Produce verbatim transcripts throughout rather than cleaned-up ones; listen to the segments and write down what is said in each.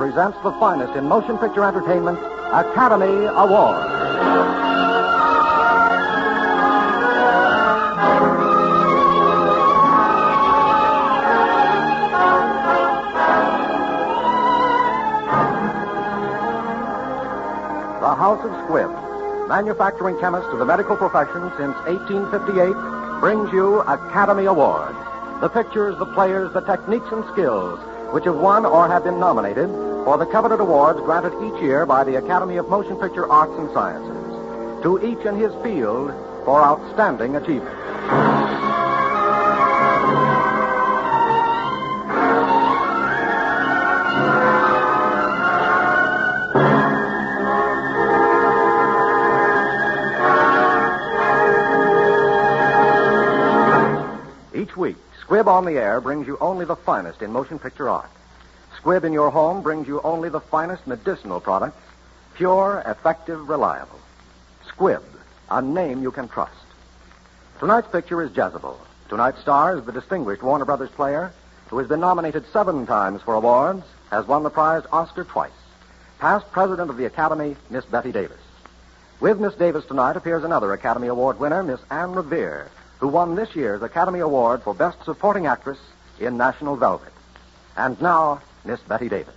presents the finest in motion picture entertainment, Academy Award. The House of Squibb, manufacturing chemist of the medical profession since eighteen fifty-eight, brings you Academy Award. The pictures, the players, the techniques and skills which have won or have been nominated for the coveted awards granted each year by the Academy of Motion Picture Arts and Sciences. To each in his field for outstanding achievement. Each week, Squibb on the Air brings you only the finest in motion picture art. Squibb in your home brings you only the finest medicinal products, pure, effective, reliable. Squibb, a name you can trust. Tonight's picture is Jezebel. Tonight's star is the distinguished Warner Brothers player who has been nominated seven times for awards, has won the prize Oscar twice. Past president of the Academy, Miss Betty Davis. With Miss Davis tonight appears another Academy Award winner, Miss Anne Revere, who won this year's Academy Award for Best Supporting Actress in National Velvet. And now, Miss Betty Davis.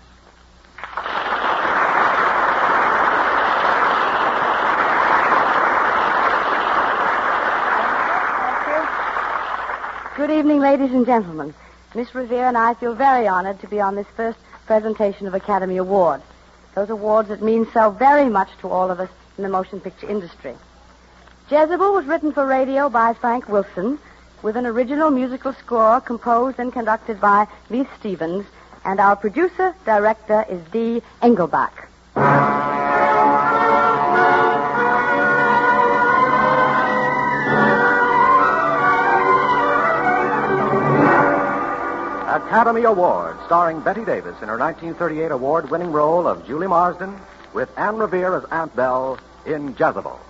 Good evening, ladies and gentlemen. Miss Revere and I feel very honored to be on this first presentation of Academy Awards. Those awards that mean so very much to all of us in the motion picture industry. Jezebel was written for radio by Frank Wilson, with an original musical score composed and conducted by Lee Stevens, and our producer, director is Dee Engelbach. Academy Award, starring Betty Davis in her nineteen thirty-eight award-winning role of Julie Marsden, with Anne Revere as Aunt Belle in Jezebel.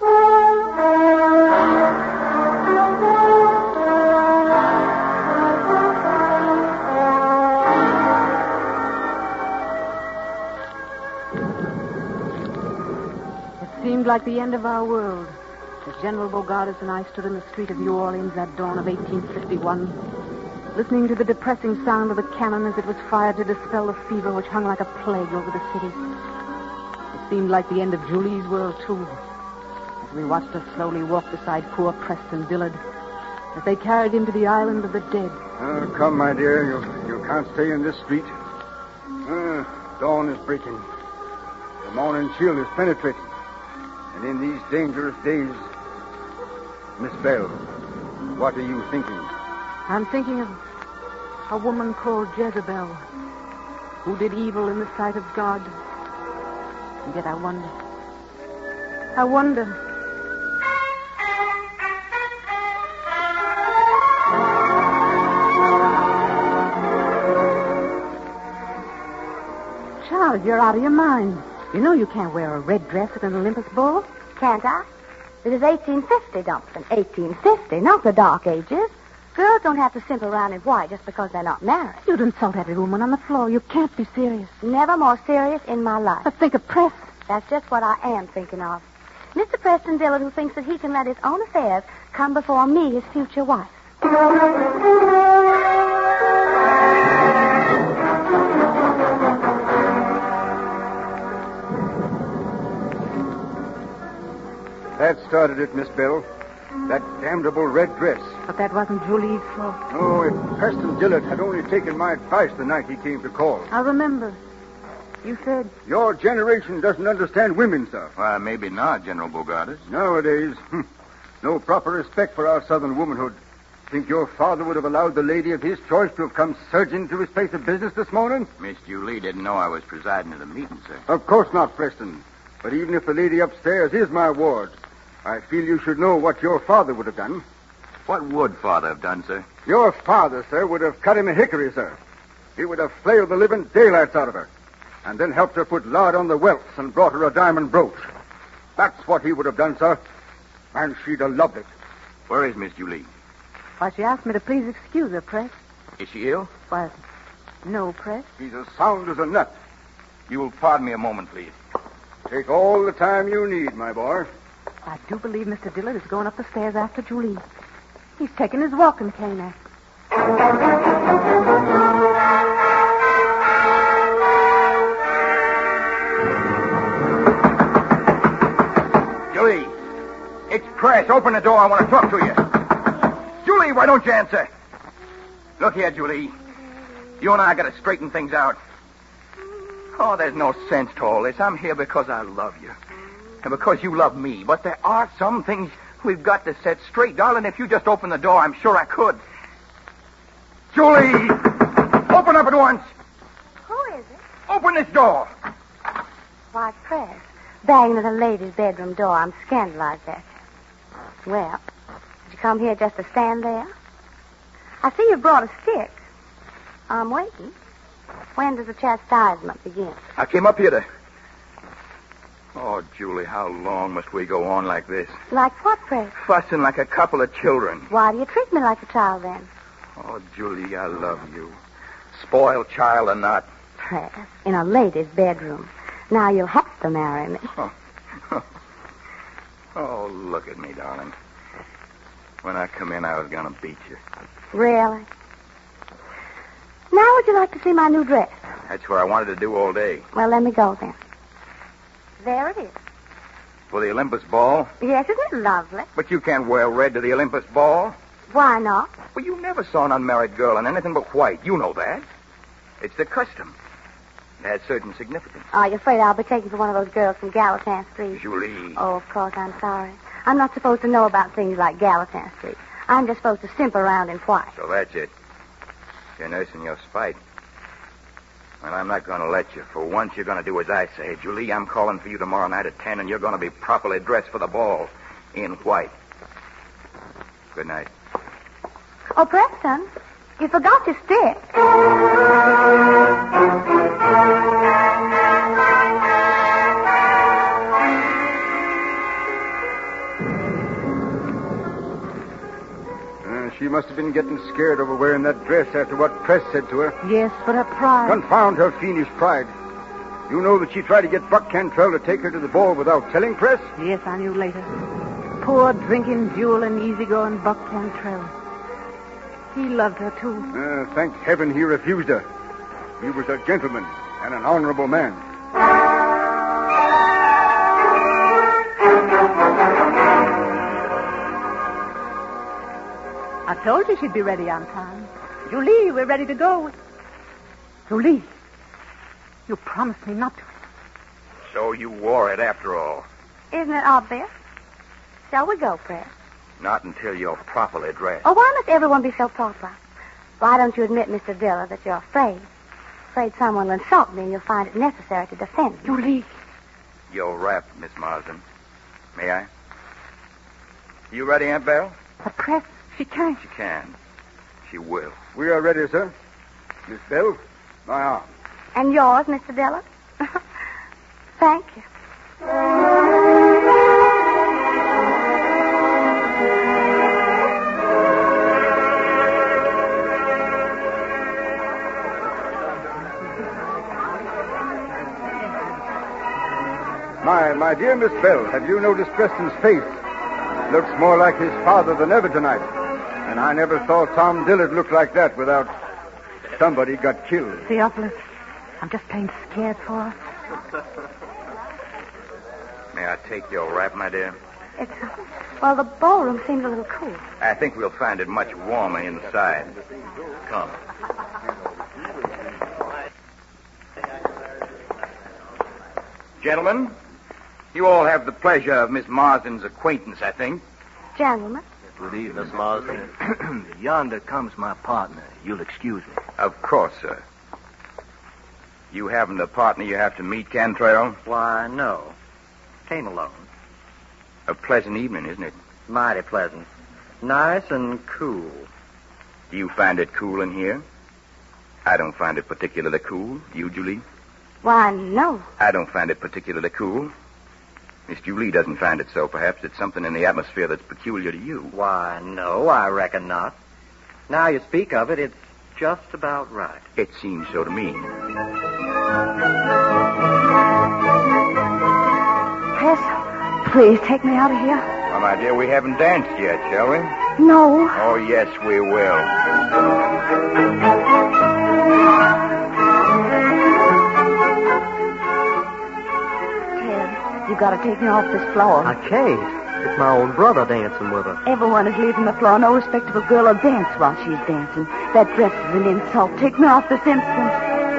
It seemed like the end of our world as General Bogardus and I stood in the street of New Orleans that dawn of eighteen fifty-one, listening to the depressing sound of the cannon as it was fired to dispel the fever which hung like a plague over the city. It seemed like the end of Julie's world, too, as we watched her slowly walk beside poor Preston Dillard as they carried him to the island of the dead. Oh, come, my dear. You, you can't stay in this street. Uh, dawn is breaking. The morning chill is penetrating. And in these dangerous days, Miss Belle, what are you thinking? I'm thinking of a woman called Jezebel, who did evil in the sight of God. And yet I wonder. I wonder. Charles, you're out of your mind. You know you can't wear a red dress at an Olympus ball. Can't I? It is eighteen fifty, Dumpton. eighteen fifty, not the Dark Ages. Girls don't have to simp around in white just because they're not married. You'd insult every woman on the floor. You can't be serious. Never more serious in my life. But think of Preston. That's just what I am thinking of. Mister Preston Dillard, who thinks that he can let his own affairs come before me, his future wife. That started it, Miss Belle. That damnable red dress. But that wasn't Julie's fault. Oh, if Preston Dillard had only taken my advice the night he came to call. I remember. You said... Your generation doesn't understand women, sir. Well, maybe not, General Bogardus. Nowadays, no proper respect for our southern womanhood. Think your father would have allowed the lady of his choice to have come surging to his place of business this morning? Miss Julie didn't know I was presiding at a meeting, sir. Of course not, Preston. But even if the lady upstairs is my ward, I feel you should know what your father would have done. What would Father have done, sir? Your father, sir, would have cut him a hickory, sir. He would have flailed the living daylights out of her, and then helped her put lard on the welts and brought her a diamond brooch. That's what he would have done, sir. And she'd have loved it. Where is Miss Julie? Why, she asked me to please excuse her, Press. Is she ill? Why, no, Press. He's as sound as a nut. You'll pardon me a moment, please. Take all the time you need, my boy. I do believe Mister Dillard is going up the stairs after Julie. He's taking his walking cane there. Julie, it's Press. Open the door. I want to talk to you. Julie, why don't you answer? Look here, Julie. You and I got to straighten things out. Oh, there's no sense to all this. I'm here because I love you. And because you love me. But there are some things we've got to set straight. Darling, if you just open the door, I'm sure I could. Julie! Open up at once! Who is it? Open this door! Why, Press. Banging at a lady's bedroom door. I'm scandalized at you. Well, did you come here just to stand there? I see you brought a stick. I'm waiting. When does the chastisement begin? I came up here to... Oh, Julie, how long must we go on like this? Like what, Press? Fussing like a couple of children. Why do you treat me like a child, then? Oh, Julie, I love you. Spoiled child or not. Press, in a lady's bedroom. Now you'll have to marry me. Oh. Oh, look at me, darling. When I come in, I was going to beat you. Really? Now would you like to see my new dress? That's what I wanted to do all day. Well, let me go then. There it is. For the Olympus Ball? Yes, isn't it lovely? But you can't wear red to the Olympus Ball. Why not? Well, you never saw an unmarried girl in anything but white. You know that. It's the custom. It has certain significance. Are you afraid I'll be taken for one of those girls from Gallatin Street? Julie. Oh, of course, I'm sorry. I'm not supposed to know about things like Gallatin Street. I'm just supposed to simp around in white. So that's it. You're nursing your spite. Well, I'm not going to let you. For once, you're going to do as I say. Julie, I'm calling for you tomorrow night at ten, and you're going to be properly dressed for the ball in white. Good night. Oh, Preston, you forgot your stick. She must have been getting scared over wearing that dress after what Press said to her. Yes, but her pride. Confound her fiendish pride. You know that she tried to get Buck Cantrell to take her to the ball without telling Press? Yes, I knew later. Poor drinking, dueling, easygoing Buck Cantrell. He loved her, too. Uh, thank heaven he refused her. He was a gentleman and an honorable man. I told you she'd be ready on time. Julie, we're ready to go. Julie, you promised me not to. So you wore it after all. Isn't it obvious? Shall we go, Press? Not until you're properly dressed. Oh, why must everyone be so proper? Why don't you admit, Mister Dillard, that you're afraid? Afraid someone will insult me and you'll find it necessary to defend me. Julie. You're wrapped, Miss Marsden. May I? You ready, Aunt Belle? But Press, she can't. She can. She will. We are ready, sir. Miss Bell, my arm. And yours, Mister Dillard? Thank you. My, my dear Miss Bell, have you noticed Preston's face? Looks more like his father than ever tonight. And I never saw Tom Dillard look like that without somebody got killed. Theophilus, I'm just plain scared for her. May I take your wrap, my dear? It's, uh, well, the ballroom seems a little cool. I think we'll find it much warmer inside. Come. Gentlemen, you all have the pleasure of Miss Marsden's acquaintance, I think. Gentlemen. Good evening, Miss Marsden. Yonder comes my partner. You'll excuse me. Of course, sir. You haven't a partner you have to meet, Cantrell? Why, no. Came alone. A pleasant evening, isn't it? Mighty pleasant. Nice and cool. Do you find it cool in here? I don't find it particularly cool. You, Julie? Why, no. I don't find it particularly cool. Miss Julie doesn't find it so. Perhaps it's something in the atmosphere that's peculiar to you. Why, no, I reckon not. Now you speak of it, it's just about right. It seems so to me. Please take me out of here. Well, my dear, we haven't danced yet, shall we? No. Oh, yes, we will. Ted, you gotta take me off this floor. I can't. It's my own brother dancing with her. Everyone is leaving the floor. No respectable girl will dance while she's dancing. That dress is an insult. Take me off this instant.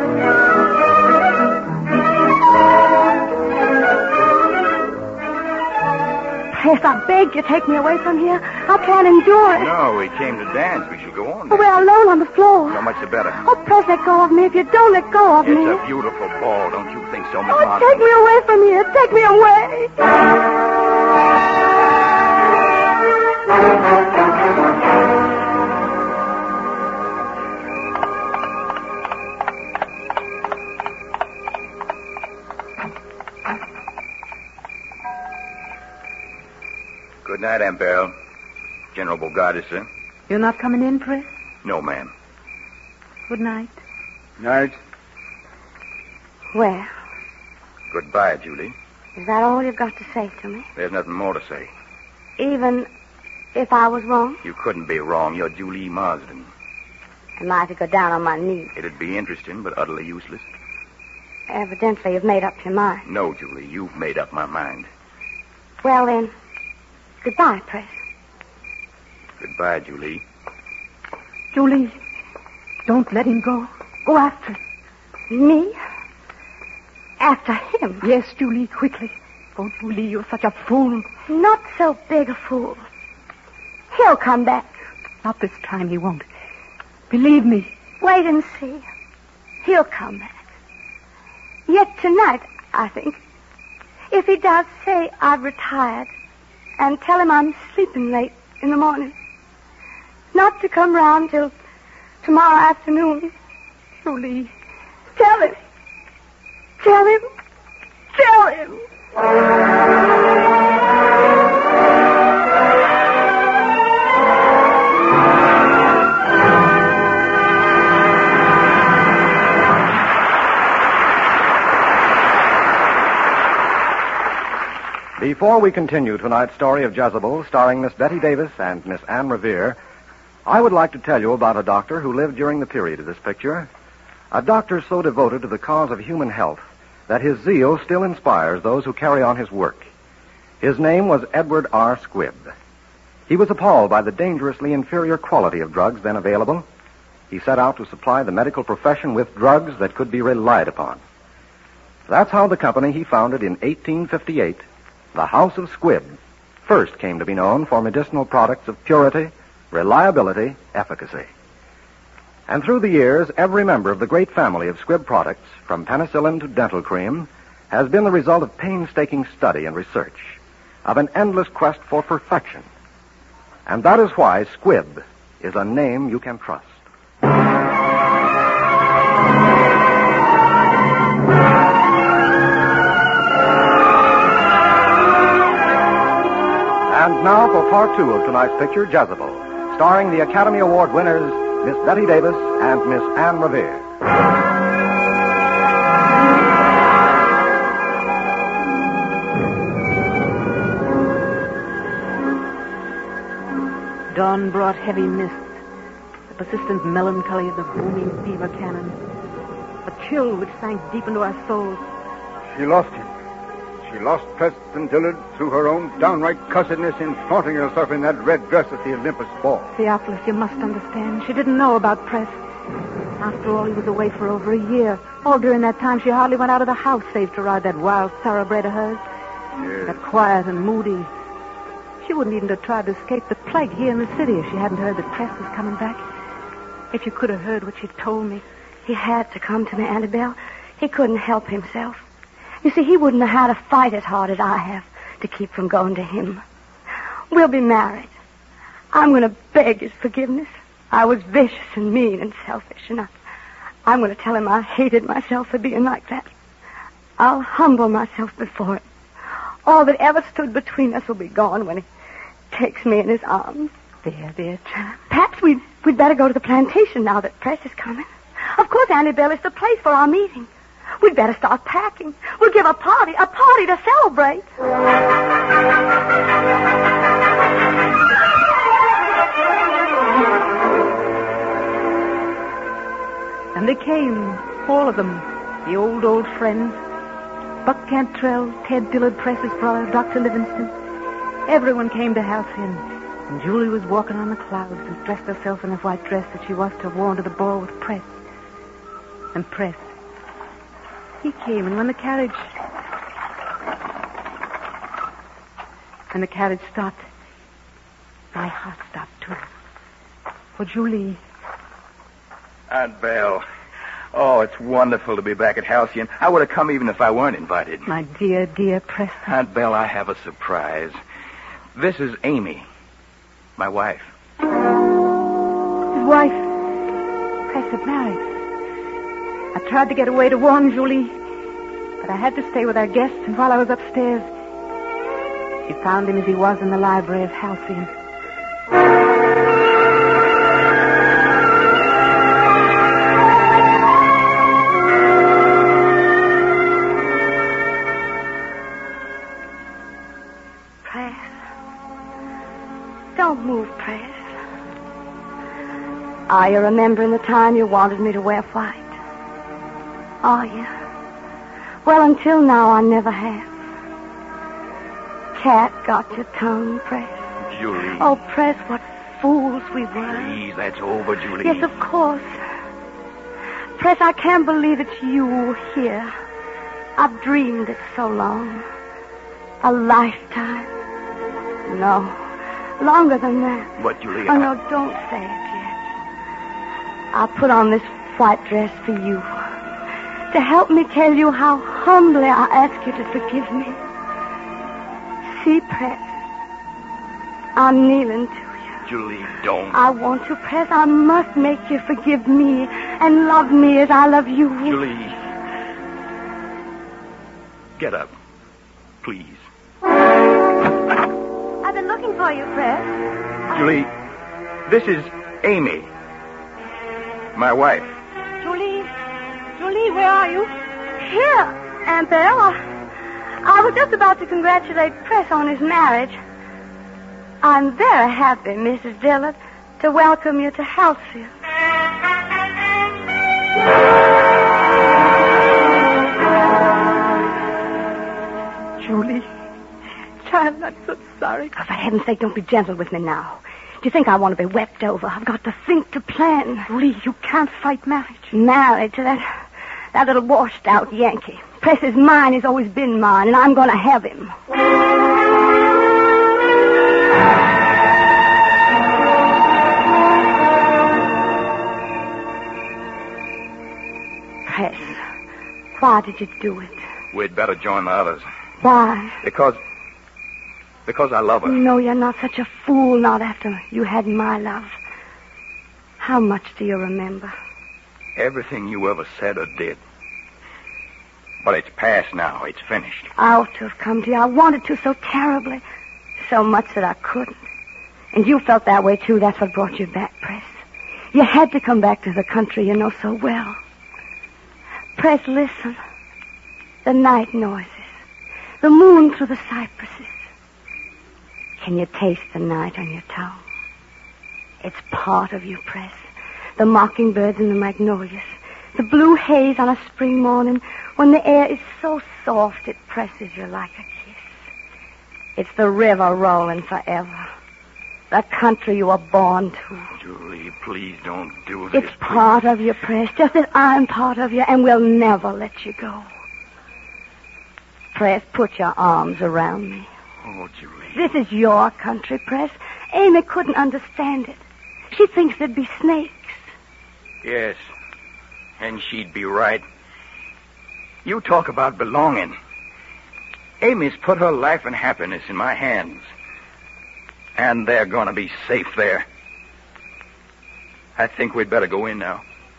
Yes, I beg you, take me away from here. I can't endure it. No, we came to dance. We shall go on. Oh, we're alone on the floor. So much the better. Oh, Press, let go of me. If you don't let go of It's me. a beautiful ball, don't you think so, Miss Oh, Martin? take me away from here. Take me away. Good night, Aunt Beryl. General Bogardus, sir. You're not coming in, Press? No, ma'am. Good night. Night. Well, Goodbye, Julie. is that all you've got to say to me? There's nothing more to say. Even if I was wrong? You couldn't be wrong. You're Julie Marsden. Am I to go down on my knees? It'd be interesting, but utterly useless. Evidently, you've made up your mind. No, Julie, you've made up my mind. Well, then, goodbye, Press. Goodbye, Julie. Julie, don't let him go. Go after him. Me? After him? Yes, Julie, quickly. Oh, Julie, you're such a fool. Not so big a fool. He'll come back. Not this time, he won't. Believe me. Wait and see. He'll come back. Yet tonight, I think. If he does, say I've retired. And tell him I'm sleeping late in the morning. Not to come round till tomorrow afternoon. Julie. Tell him. Tell him. Tell him. Before we continue tonight's story of Jezebel, starring Miss Betty Davis and Miss Anne Revere, I would like to tell you about a doctor who lived during the period of this picture. A doctor so devoted to the cause of human health that his zeal still inspires those who carry on his work. His name was Edward R. Squibb. He was appalled by the dangerously inferior quality of drugs then available. He set out to supply the medical profession with drugs that could be relied upon. That's how the company he founded in eighteen fifty-eight, the House of Squibb, first came to be known for medicinal products of purity, reliability, efficacy. And through the years, every member of the great family of Squibb products, from penicillin to dental cream, has been the result of painstaking study and research, of an endless quest for perfection. And that is why Squibb is a name you can trust. And now for part two of tonight's picture, Jezebel, starring the Academy Award winners, Miss Betty Davis and Miss Anne Revere. Dawn brought heavy mists, the persistent melancholy of the booming fever cannon, a chill which sank deep into our souls. She lost him. She lost Preston Dillard through her own downright cussedness in flaunting herself in that red dress at the Olympus ball. Theophilus, you must understand. She didn't know about Press. After all, he was away for over a year. All during that time, she hardly went out of the house save to ride that wild thoroughbred of hers. Yes. That quiet and moody. She wouldn't even have tried to escape the plague here in the city if she hadn't heard that Press was coming back. If you could have heard what she told me. He had to come to me, Annabelle. He couldn't help himself. You see, he wouldn't know how to fight as hard as I have to keep from going to him. We'll be married. I'm going to beg his forgiveness. I was vicious and mean and selfish, and I, I'm going to tell him I hated myself for being like that. I'll humble myself before him. All that ever stood between us will be gone when he takes me in his arms. There, there, child. Perhaps we'd, we'd better go to the plantation now that Press is coming. Of course, Annabelle is the place for our meeting. We'd better start packing. We'll give a party, a party to celebrate. they came, all of them, the old, old friends. Buck Cantrell, Ted Dillard, Press's brother, Doctor Livingston. Everyone came to Halcyon. And Julie was walking on the clouds and dressed herself in the white dress that she was to have worn to the ball with Press. And Press. He came, and when the carriage... When the carriage stopped, my heart stopped, too. For Julie... Aunt Belle. Oh, it's wonderful to be back at Halcyon. I would have come even if I weren't invited. My dear, dear Preston. Aunt Belle, I have a surprise. This is Amy, my wife. His wife. Press had married. I tried to get away to warn Julie, but I had to stay with our guests, and while I was upstairs, she found him as he was in the library of Halcyon. Don't move, Press. Are you remembering the time you wanted me to wear white? Are you? Well, until now, I never have. Cat got your tongue, Press. Julie. Oh, Press, what fools we were. Please, that's over, Julie. Yes, of course. Press, I can't believe it's you here. I've dreamed it so long. A lifetime. No. Longer than that. What, Julie? Oh, no, don't say it yet. I'll put on this white dress for you. To help me tell you how humbly I ask you to forgive me. See, Press. I'm kneeling to you. Julie, don't. I want to, Press. I must make you forgive me and love me as I love you. Julie. Get up. Please. I've been looking for you, Press. Julie, this is Amy. My wife. Julie. Julie, where are you? Here, Aunt Belle. I, I was just about to congratulate Press on his marriage. I'm very happy, Missus Dillard, to welcome you to Halcyon. Julie. Child, I'm so sorry. Oh, for heaven's sake, don't be gentle with me now. Do you think I want to be wept over? I've got to think, to plan. Julie, you can't fight marriage. Married to that, that little washed-out Yankee. Press is mine, he's always been mine, and I'm going to have him. Press, why did you do it? We'd better join the others. Why? Because... Because I love her. No, you're not such a fool, not after you had my love. How much do you remember? Everything you ever said or did. But it's past now. It's finished. I ought to have come to you. I wanted to so terribly. So much that I couldn't. And you felt that way, too. That's what brought you back, Press. You had to come back to the country you know so well. Press, listen. The night noises. The moon through the cypresses. Can you taste the night on your tongue? It's part of you, Press. The mockingbirds and the magnolias. The blue haze on a spring morning when the air is so soft it presses you like a kiss. It's the river rolling forever. The country you were born to. Julie, please don't do this. It's part of you, Press, just as I'm part of you, and we'll never let you go. Press, put your arms around me. Oh, Julie. This is your country, Press. Amy couldn't understand it. She thinks there'd be snakes. Yes. And she'd be right. You talk about belonging. Amy's put her life and happiness in my hands. And they're going to be safe there. I think we'd better go in now.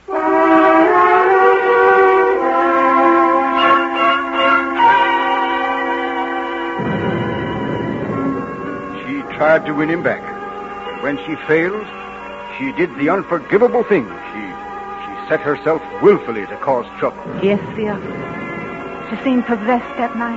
Tried to win him back. And when she failed, she did the unforgivable thing. She she set herself willfully to cause trouble. Yes, dear. She seemed possessed that night.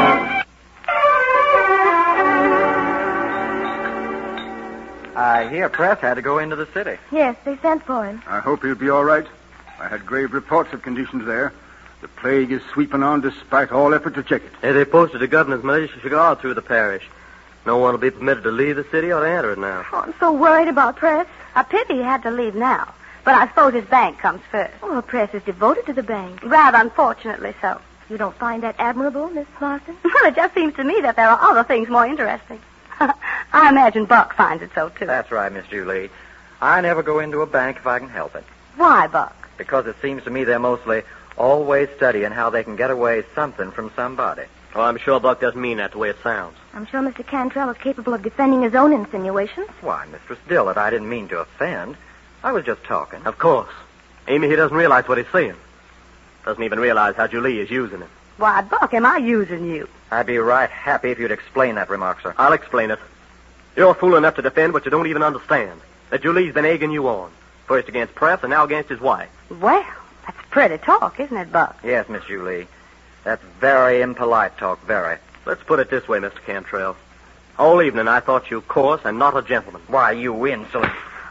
I hear Press had to go into the city. Yes, they sent for him. I hope he'll be all right. I had grave reports of conditions there. The plague is sweeping on despite all effort to check it. Hey, they posted a governor's militia guard through the parish. No one will be permitted to leave the city or to enter it now. Oh, I'm so worried about Press. A pity he had to leave now. But I suppose his bank comes first. Oh, Press is devoted to the bank. Rather unfortunately so. You don't find that admirable, Miss Marston? Well, it just seems to me that there are other things more interesting. I imagine Buck finds it so, too. That's right, Miss Julie. I never go into a bank if I can help it. Why, Buck? Because it seems to me they're mostly always studying how they can get away something from somebody. Oh, I'm sure Buck doesn't mean that the way it sounds. I'm sure Mister Cantrell is capable of defending his own insinuations. Why, Mistress Dillard, I didn't mean to offend. I was just talking. Of course. Amy, he doesn't realize what he's saying. Doesn't even realize how Julie is using him. Why, Buck, am I using you? I'd be right happy if you'd explain that remark, sir. I'll explain it. You're fool enough to defend what you don't even understand. That Julie's been egging you on. First against Press and now against his wife. Well, that's pretty talk, isn't it, Buck? Yes, Miss Julie. That's very impolite talk, very. Let's put it this way, Mister Cantrell. All evening I thought you coarse and not a gentleman. Why, you win, so...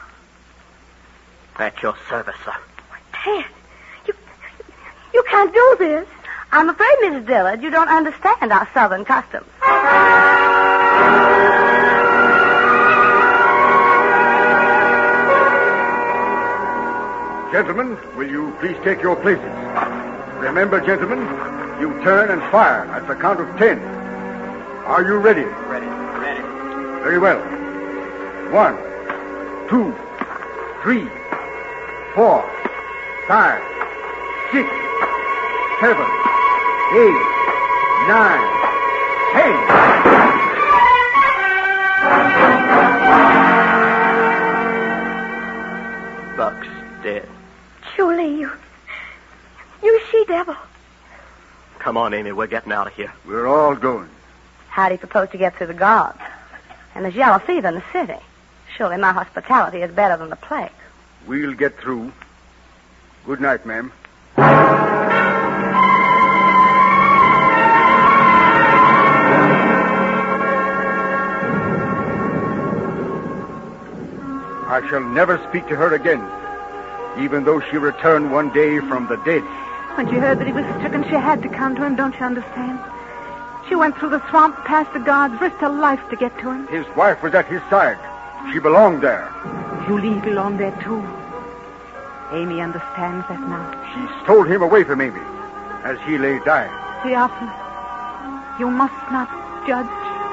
At your service, sir. Ted, you, you can't do this. I'm afraid, Missus Dillard, you don't understand our southern customs. Gentlemen, will you please take your places? Remember, gentlemen, you turn and fire at the count of ten. Are you ready? Ready, ready. Very well. One, two, three, four, five, six, seven, eight, nine, ten. Buck's dead. Julie, you... You she-devil. Come on, Amy, we're getting out of here. We're all going. How do you propose to get through the guards? And there's yellow fever in the city. Surely my hospitality is better than the plague. We'll get through. Good night, ma'am. I shall never speak to her again, even though she returned one day from the dead. When she heard that he was stricken, she had to come to him, don't you understand? She went through the swamp, past the guards, risked her life to get to him. His wife was at his side. She belonged there. Julie belonged there, too. Amy understands that now. She stole him away from Amy as he lay dying. Theophilus, you must not judge.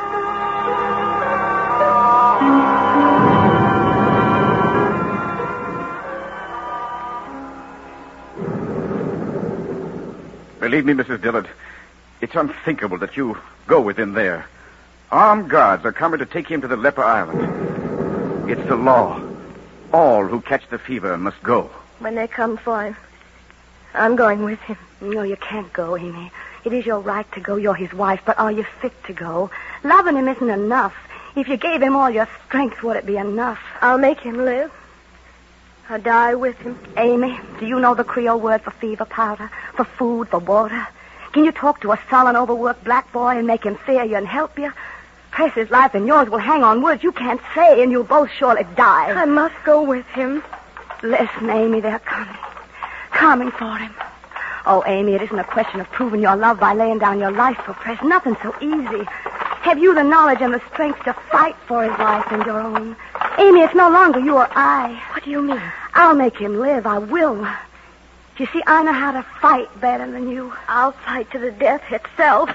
Believe me, Missus Dillard, it's unthinkable that you go with him there. Armed guards are coming to take him to the Leper Island. It's the law. All who catch the fever must go. When they come for him, I'm going with him. No, you can't go, Amy. It is your right to go. You're his wife, but are you fit to go? Loving him isn't enough. If you gave him all your strength, would it be enough? I'll make him live. I'll die with him. Amy, do you know the Creole word for fever powder, for food, for water? Can you talk to a sullen, overworked black boy and make him fear you and help you? Press his life and yours will hang on words you can't say, and you'll both surely die. I must go with him. Listen, Amy, they're coming. Coming for him. Oh, Amy, it isn't a question of proving your love by laying down your life for Press. Nothing so easy. Have you the knowledge and the strength to fight for his life and your own? Amy, it's no longer you or I. What do you mean? I'll make him live. I will. You see, I know how to fight better than you. I'll fight to the death itself.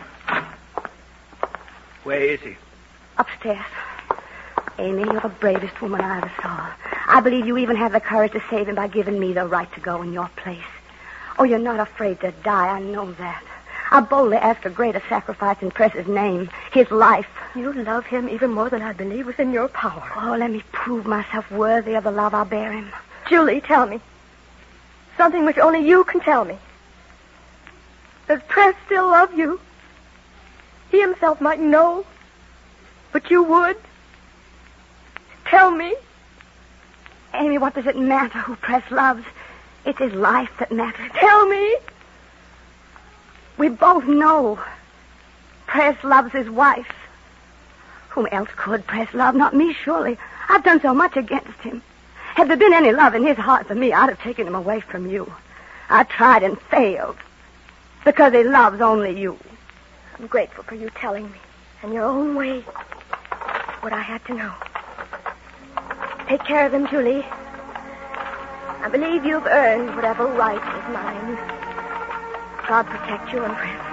Where is he? Upstairs. Amy, you're the bravest woman I ever saw. I believe you even have the courage to save him by giving me the right to go in your place. Oh, you're not afraid to die. I know that. I boldly ask a greater sacrifice in Press's name, his life. You love him even more than I believe was in your power. Oh, let me prove myself worthy of the love I bear him. Julie, tell me. Something which only you can tell me. Does Press still love you? He himself might know, but you would. Tell me. Amy, what does it matter who Press loves? It's his life that matters. Tell me. We both know. Press loves his wife. Whom else could Press love? Not me, surely. I've done so much against him. Had there been any love in his heart for me, I'd have taken him away from you. I tried and failed. Because he loves only you. I'm grateful for you telling me, in your own way, what I had to know. Take care of them, Julie. I believe you've earned whatever right is mine. God protect you and Prince.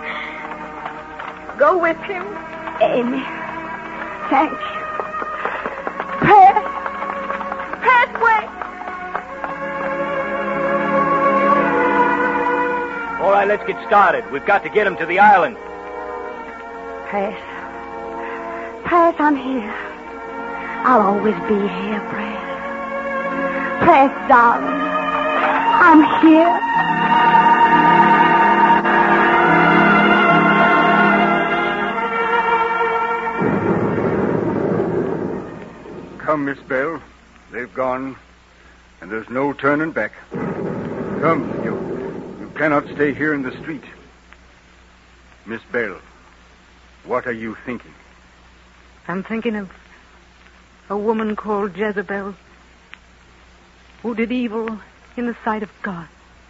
Go with him. Amy, thank you. Press. Press, wait. All right, let's get started. We've got to get him to the island. Press. Press, I'm here. I'll always be here, Press. Press, darling. I'm here. Come, Miss Bell. They've gone, and there's no turning back. Come, you. You cannot stay here in the street. Miss Bell, what are you thinking? I'm thinking of a woman called Jezebel who did evil in the sight of God.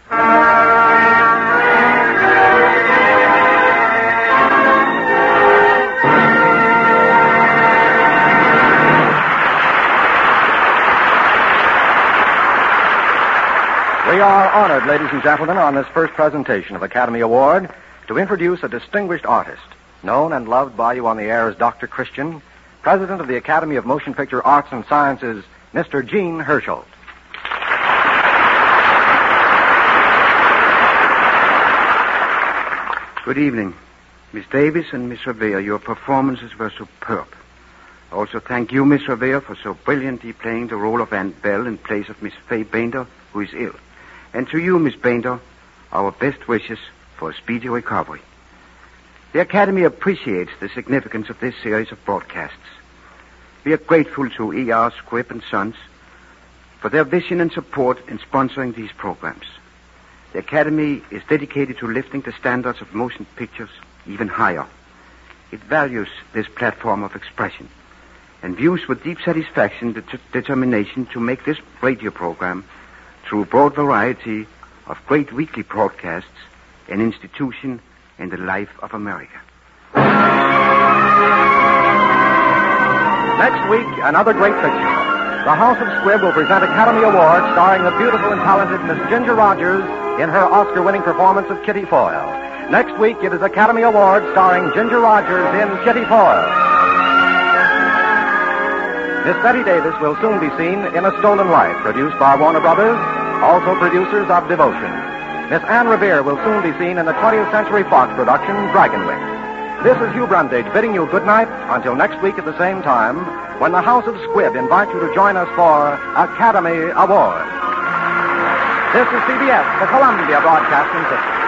We are honored, ladies and gentlemen, on this first presentation of Academy Award to introduce a distinguished artist, known and loved by you on the air as Doctor Christian, President of the Academy of Motion Picture Arts and Sciences, Mister Gene Hersholt. Good evening. Miss Davis and Miss Revere, your performances were superb. I also thank you, Miss Revere, for so brilliantly playing the role of Aunt Bell in place of Miss Fay Bainter, who is ill. And to you, Miss Bainter, our best wishes for a speedy recovery. The Academy appreciates the significance of this series of broadcasts. We are grateful to E R Squibb and Sons for their vision and support in sponsoring these programs. The Academy is dedicated to lifting the standards of motion pictures even higher. It values this platform of expression and views with deep satisfaction the t- determination to make this radio program, through a broad variety of great weekly broadcasts, an institution in the life of America. Next week, another great picture. The House of Squibb will present Academy Award starring the beautiful and talented Miss Ginger Rogers in her Oscar-winning performance of Kitty Foyle. Next week, it is Academy Award starring Ginger Rogers in Kitty Foyle. Miss Betty Davis will soon be seen in A Stolen Life, produced by Warner Brothers, also producers of Devotion. Miss Anne Revere will soon be seen in the twentieth Century Fox production, Dragonwing. This is Hugh Brundage bidding you good night until next week at the same time, when the House of Squibb invites you to join us for Academy Award. This is C B S, the Columbia Broadcasting System.